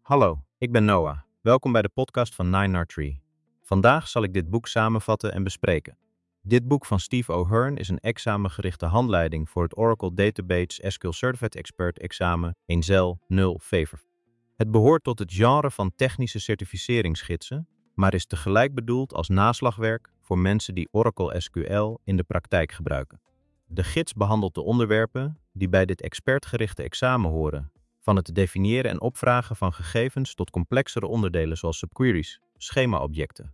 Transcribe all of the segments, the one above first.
Hallo, ik ben Noah. Welkom bij de podcast van 9R3. Vandaag zal ik dit boek samenvatten en bespreken. Dit boek van Steve O'Hearn is een examengerichte handleiding voor het Oracle Database SQL Certified Expert examen 1ZEL 0 FAVR. Het behoort tot het genre van technische certificeringsgidsen, maar is tegelijk bedoeld als naslagwerk voor mensen die Oracle SQL in de praktijk gebruiken. De gids behandelt de onderwerpen die bij dit expertgerichte examen horen, van het definiëren en opvragen van gegevens tot complexere onderdelen zoals subqueries, schemaobjecten,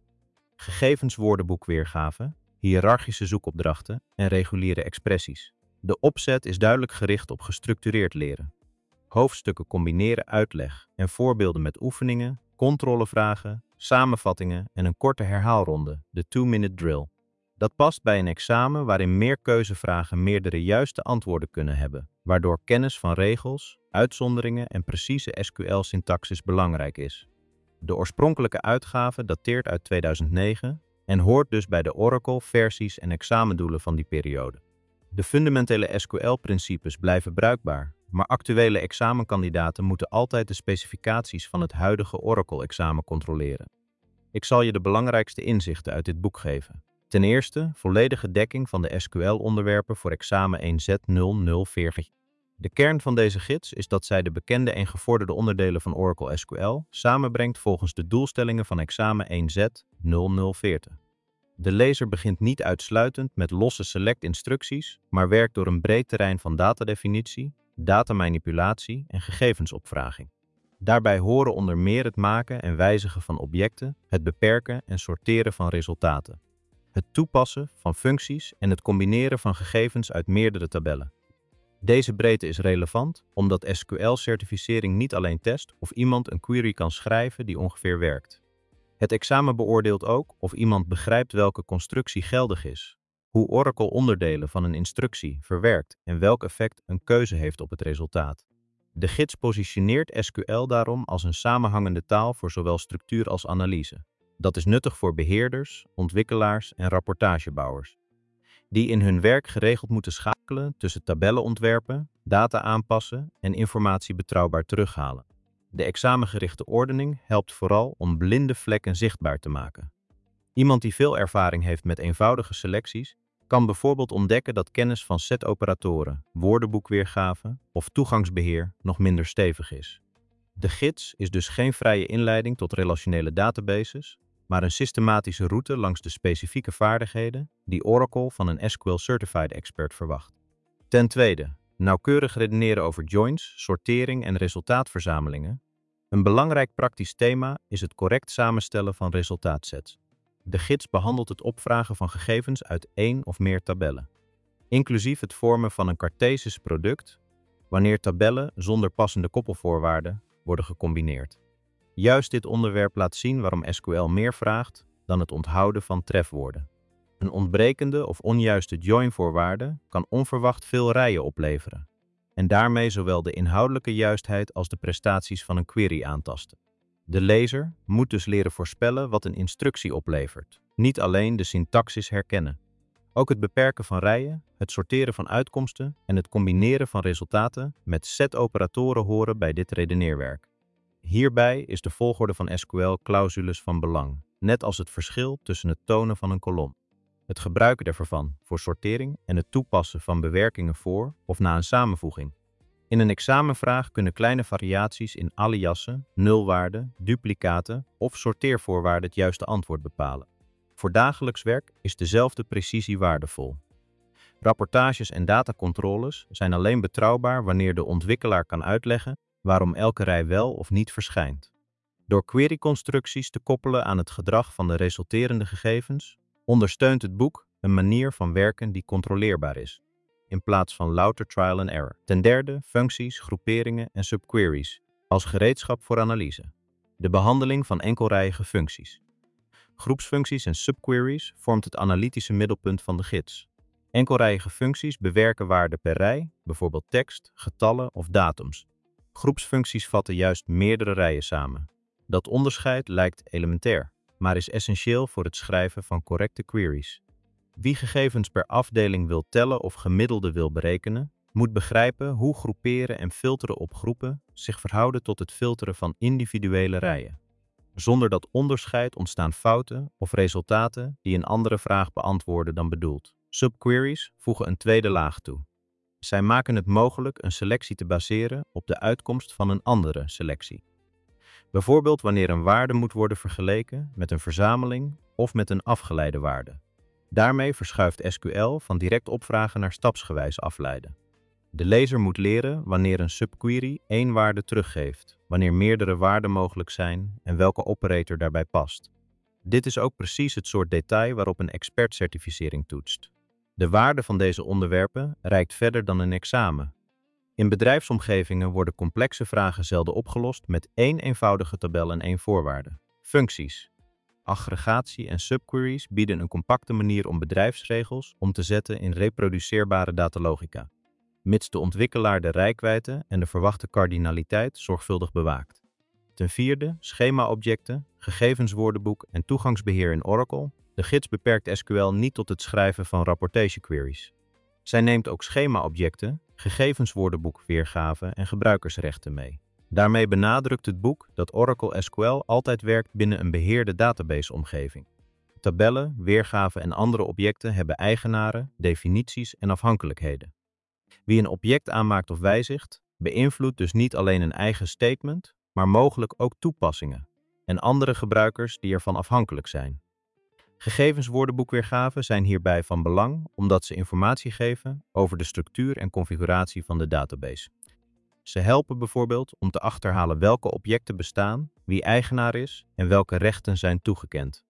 gegevenswoordenboekweergave, hiërarchische zoekopdrachten en reguliere expressies. De opzet is duidelijk gericht op gestructureerd leren. Hoofdstukken combineren uitleg en voorbeelden met oefeningen, controlevragen, samenvattingen en een korte herhaalronde, de 2-minute drill. Dat past bij een examen waarin meer keuzevragen meerdere juiste antwoorden kunnen hebben, waardoor kennis van regels, uitzonderingen en precieze SQL-syntaxis belangrijk is. De oorspronkelijke uitgave dateert uit 2009 en hoort dus bij de Oracle-versies en examendoelen van die periode. De fundamentele SQL-principes blijven bruikbaar, maar actuele examenkandidaten moeten altijd de specificaties van het huidige Oracle-examen controleren. Ik zal je de belangrijkste inzichten uit dit boek geven. Ten eerste, volledige dekking van de SQL-onderwerpen voor examen 1Z0040. De kern van deze gids is dat zij de bekende en gevorderde onderdelen van Oracle SQL samenbrengt volgens de doelstellingen van examen 1Z0040. De lezer begint niet uitsluitend met losse select-instructies, maar werkt door een breed terrein van datadefinitie, datamanipulatie en gegevensopvraging. Daarbij horen onder meer het maken en wijzigen van objecten, het beperken en sorteren van resultaten, het toepassen van functies en het combineren van gegevens uit meerdere tabellen. Deze breedte is relevant omdat SQL-certificering niet alleen test of iemand een query kan schrijven die ongeveer werkt. Het examen beoordeelt ook of iemand begrijpt welke constructie geldig is, hoe Oracle onderdelen van een instructie verwerkt en welk effect een keuze heeft op het resultaat. De gids positioneert SQL daarom als een samenhangende taal voor zowel structuur als analyse. Dat is nuttig voor beheerders, ontwikkelaars en rapportagebouwers, die in hun werk geregeld moeten schakelen tussen tabellen ontwerpen, data aanpassen en informatie betrouwbaar terughalen. De examengerichte ordening helpt vooral om blinde vlekken zichtbaar te maken. Iemand die veel ervaring heeft met eenvoudige selecties, kan bijvoorbeeld ontdekken dat kennis van setoperatoren, woordenboekweergave of toegangsbeheer nog minder stevig is. De gids is dus geen vrije inleiding tot relationele databases, maar een systematische route langs de specifieke vaardigheden die Oracle van een SQL Certified Expert verwacht. Ten tweede, nauwkeurig redeneren over joins, sortering en resultaatverzamelingen. Een belangrijk praktisch thema is het correct samenstellen van resultaatsets. De gids behandelt het opvragen van gegevens uit één of meer tabellen, inclusief het vormen van een Cartesisch product, wanneer tabellen zonder passende koppelvoorwaarden worden gecombineerd. Juist dit onderwerp laat zien waarom SQL meer vraagt dan het onthouden van trefwoorden. Een ontbrekende of onjuiste join-voorwaarde kan onverwacht veel rijen opleveren en daarmee zowel de inhoudelijke juistheid als de prestaties van een query aantasten. De lezer moet dus leren voorspellen wat een instructie oplevert, niet alleen de syntaxis herkennen. Ook het beperken van rijen, het sorteren van uitkomsten en het combineren van resultaten met set-operatoren horen bij dit redeneerwerk. Hierbij is de volgorde van SQL-clausules van belang, net als het verschil tussen het tonen van een kolom, het gebruiken ervan voor sortering en het toepassen van bewerkingen voor of na een samenvoeging. In een examenvraag kunnen kleine variaties in aliassen, nulwaarden, duplicaten of sorteervoorwaarden het juiste antwoord bepalen. Voor dagelijks werk is dezelfde precisie waardevol. Rapportages en datacontroles zijn alleen betrouwbaar wanneer de ontwikkelaar kan uitleggen waarom elke rij wel of niet verschijnt. Door queryconstructies te koppelen aan het gedrag van de resulterende gegevens, ondersteunt het boek een manier van werken die controleerbaar is, in plaats van louter trial and error. Ten derde, functies, groeperingen en subqueries als gereedschap voor analyse. De behandeling van enkelrijige functies. Groepsfuncties en subqueries vormt het analytische middelpunt van de gids. Enkelrijige functies bewerken waarden per rij, bijvoorbeeld tekst, getallen of datums. Groepsfuncties vatten juist meerdere rijen samen. Dat onderscheid lijkt elementair, maar is essentieel voor het schrijven van correcte queries. Wie gegevens per afdeling wil tellen of gemiddelde wil berekenen, moet begrijpen hoe groeperen en filteren op groepen, zich verhouden tot het filteren van individuele rijen. Zonder dat onderscheid ontstaan fouten of resultaten die een andere vraag beantwoorden dan bedoeld. Subqueries voegen een tweede laag toe. Zij maken het mogelijk een selectie te baseren op de uitkomst van een andere selectie. Bijvoorbeeld wanneer een waarde moet worden vergeleken met een verzameling of met een afgeleide waarde. Daarmee verschuift SQL van direct opvragen naar stapsgewijs afleiden. De lezer moet leren wanneer een subquery één waarde teruggeeft, wanneer meerdere waarden mogelijk zijn en welke operator daarbij past. Dit is ook precies het soort detail waarop een expertcertificering toetst. De waarde van deze onderwerpen reikt verder dan een examen. In bedrijfsomgevingen worden complexe vragen zelden opgelost met één eenvoudige tabel en één voorwaarde. Functies, aggregatie en subqueries bieden een compacte manier om bedrijfsregels om te zetten in reproduceerbare datalogica, mits de ontwikkelaar de reikwijdte en de verwachte kardinaliteit zorgvuldig bewaakt. Ten vierde, schema-objecten, gegevenswoordenboek en toegangsbeheer in Oracle. De gids beperkt SQL niet tot het schrijven van rapportagequeries. Zij neemt ook schema-objecten, gegevenswoordenboekweergaven en gebruikersrechten mee. Daarmee benadrukt het boek dat Oracle SQL altijd werkt binnen een beheerde databaseomgeving. Tabellen, weergaven en andere objecten hebben eigenaren, definities en afhankelijkheden. Wie een object aanmaakt of wijzigt, beïnvloedt dus niet alleen een eigen statement, maar mogelijk ook toepassingen en andere gebruikers die ervan afhankelijk zijn. Gegevenswoordenboekweergaven zijn hierbij van belang omdat ze informatie geven over de structuur en configuratie van de database. Ze helpen bijvoorbeeld om te achterhalen welke objecten bestaan, wie eigenaar is en welke rechten zijn toegekend.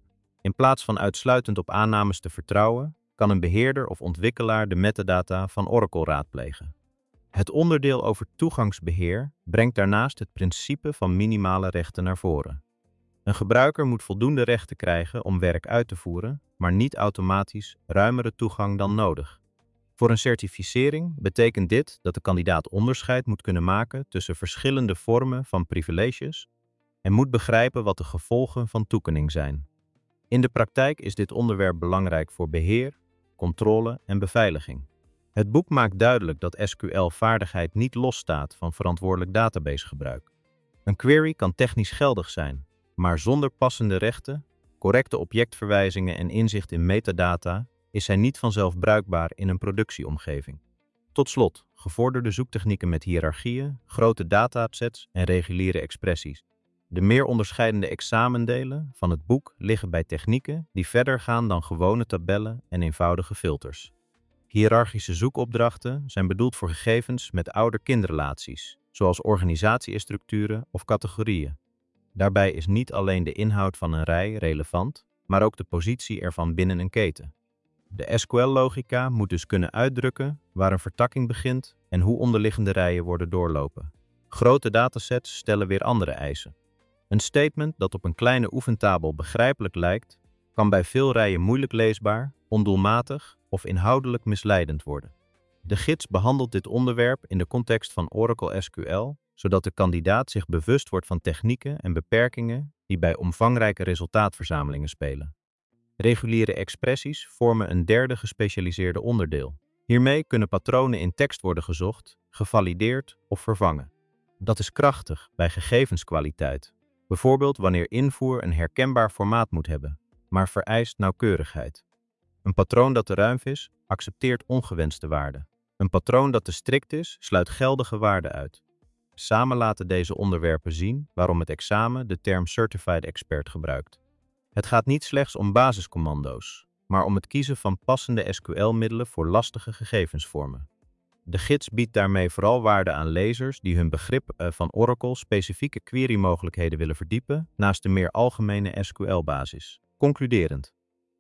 In plaats van uitsluitend op aannames te vertrouwen, kan een beheerder of ontwikkelaar de metadata van Oracle raadplegen. Het onderdeel over toegangsbeheer brengt daarnaast het principe van minimale rechten naar voren. Een gebruiker moet voldoende rechten krijgen om werk uit te voeren, maar niet automatisch ruimere toegang dan nodig. Voor een certificering betekent dit dat de kandidaat onderscheid moet kunnen maken tussen verschillende vormen van privileges en moet begrijpen wat de gevolgen van toekenning zijn. In de praktijk is dit onderwerp belangrijk voor beheer, controle en beveiliging. Het boek maakt duidelijk dat SQL-vaardigheid niet losstaat van verantwoordelijk databasegebruik. Een query kan technisch geldig zijn, maar zonder passende rechten, correcte objectverwijzingen en inzicht in metadata is hij niet vanzelf bruikbaar in een productieomgeving. Tot slot, gevorderde zoektechnieken met hiërarchieën, grote datasets en reguliere expressies. De meer onderscheidende examendelen van het boek liggen bij technieken die verder gaan dan gewone tabellen en eenvoudige filters. Hiërarchische zoekopdrachten zijn bedoeld voor gegevens met ouder-kindrelaties, zoals organisatiestructuren of categorieën. Daarbij is niet alleen de inhoud van een rij relevant, maar ook de positie ervan binnen een keten. De SQL-logica moet dus kunnen uitdrukken waar een vertakking begint en hoe onderliggende rijen worden doorlopen. Grote datasets stellen weer andere eisen. Een statement dat op een kleine oefentabel begrijpelijk lijkt, kan bij veel rijen moeilijk leesbaar, ondoelmatig of inhoudelijk misleidend worden. De gids behandelt dit onderwerp in de context van Oracle SQL, zodat de kandidaat zich bewust wordt van technieken en beperkingen die bij omvangrijke resultaatverzamelingen spelen. Reguliere expressies vormen een derde gespecialiseerde onderdeel. Hiermee kunnen patronen in tekst worden gezocht, gevalideerd of vervangen. Dat is krachtig bij gegevenskwaliteit, bijvoorbeeld wanneer invoer een herkenbaar formaat moet hebben, maar vereist nauwkeurigheid. Een patroon dat te ruim is, accepteert ongewenste waarden. Een patroon dat te strikt is, sluit geldige waarden uit. Samen laten deze onderwerpen zien waarom het examen de term Certified Expert gebruikt. Het gaat niet slechts om basiscommando's, maar om het kiezen van passende SQL-middelen voor lastige gegevensvormen. De gids biedt daarmee vooral waarde aan lezers die hun begrip van Oracle specifieke query-mogelijkheden willen verdiepen, naast de meer algemene SQL-basis. Concluderend.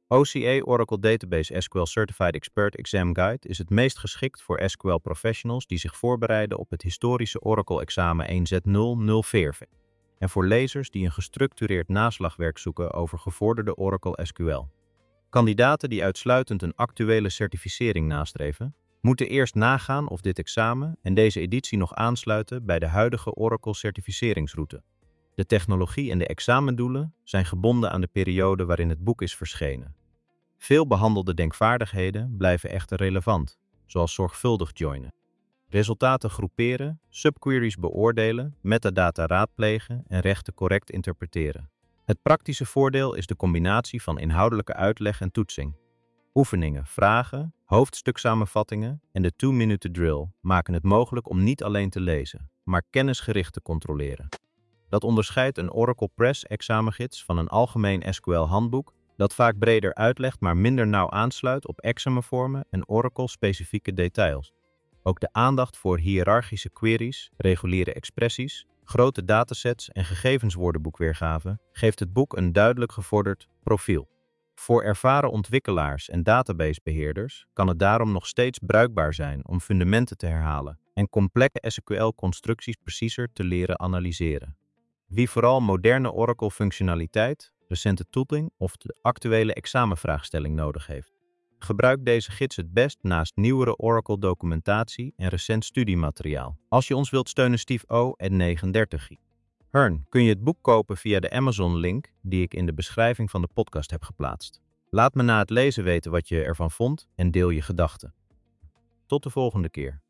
OCA Oracle Database SQL Certified Expert Exam Guide is het meest geschikt voor SQL-professionals die zich voorbereiden op het historische Oracle-examen 1Z0040 en voor lezers die een gestructureerd naslagwerk zoeken over gevorderde Oracle SQL. Kandidaten die uitsluitend een actuele certificering nastreven, moeten eerst nagaan of dit examen en deze editie nog aansluiten bij de huidige Oracle-certificeringsroute. De technologie en de examendoelen zijn gebonden aan de periode waarin het boek is verschenen. Veel behandelde denkvaardigheden blijven echter relevant, zoals zorgvuldig joinen. Resultaten groeperen, subqueries beoordelen, metadata raadplegen en rechten correct interpreteren. Het praktische voordeel is de combinatie van inhoudelijke uitleg en toetsing. Oefeningen, vragen, hoofdstuksamenvattingen en de 2-minute drill maken het mogelijk om niet alleen te lezen, maar kennisgericht te controleren. Dat onderscheidt een Oracle Press examengids van een algemeen SQL-handboek dat vaak breder uitlegt maar minder nauw aansluit op examenvormen en Oracle-specifieke details. Ook de aandacht voor hiërarchische queries, reguliere expressies, grote datasets en gegevenswoordenboekweergave geeft het boek een duidelijk gevorderd profiel. Voor ervaren ontwikkelaars en databasebeheerders kan het daarom nog steeds bruikbaar zijn om fundamenten te herhalen en complexe SQL-constructies preciezer te leren analyseren. Wie vooral moderne Oracle-functionaliteit, recente tooling of de actuele examenvraagstelling nodig heeft, gebruik deze gids het best naast nieuwere Oracle-documentatie en recent studiemateriaal. Als je ons wilt steunen, Steve O. en 39. Hern, kun je het boek kopen via de Amazon-link die ik in de beschrijving van de podcast heb geplaatst. Laat me na het lezen weten wat je ervan vond en deel je gedachten. Tot de volgende keer.